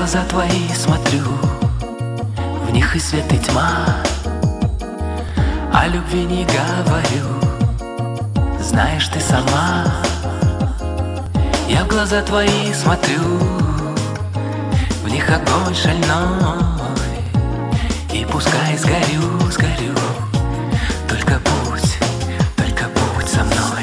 глаза твои смотрю, в них и свет, и тьма. О любви не говорю, знаешь ты сама. Я в глаза твои смотрю, в них огонь шальной. И пускай сгорю, сгорю, только будь со мной.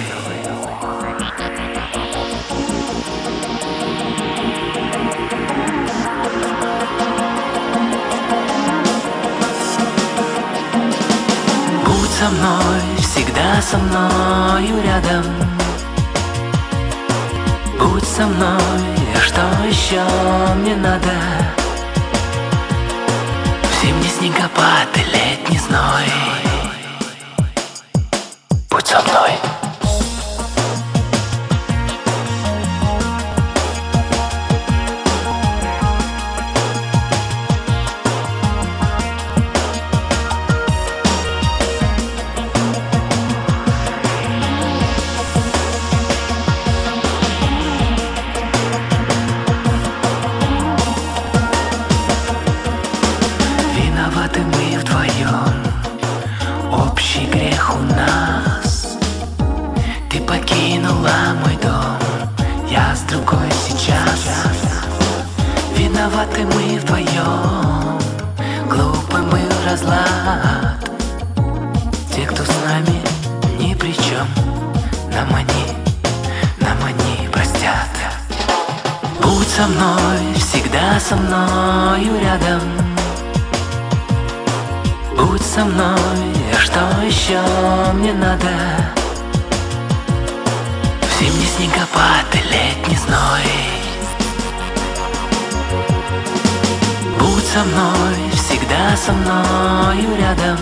Будь со мной, всегда со мною рядом. Будь со мной, а что еще мне надо? В зимний снегопад и летний зной. Будь со мной. Виноваты мы вдвоем, общий грех у нас. Ты покинула мой дом, я с другой сейчас. Виноваты мы вдвоем, глупый мы в разлад. Те, кто с нами ни при чем, нам они простят. Будь со мной, всегда со мною рядом. Будь со мной, а что еще мне надо? В зимний снегопад и летний зной. Будь со мной, всегда со мною рядом.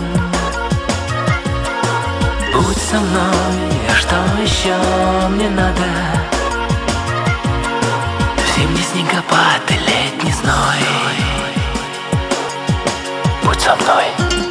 Будь со мной, а что еще мне надо? В зимний снегопад и летний зной. Будь со мной.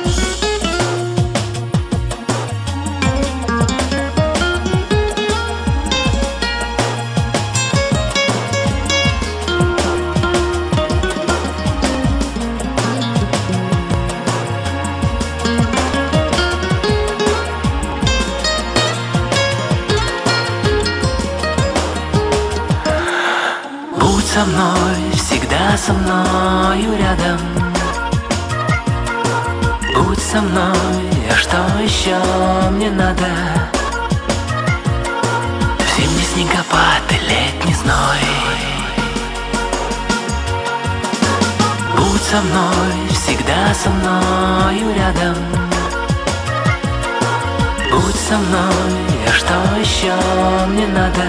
Будь со мной, всегда со мною рядом. Будь со мной, а что еще мне надо? В зимний снегопад и летний зной. Будь со мной, всегда со мною рядом. Будь со мной, а что еще мне надо?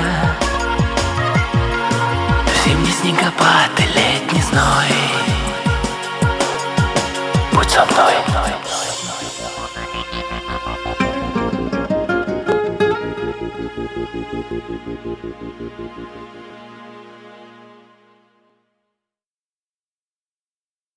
Зимний снегопад и летний зной. Будь со мной.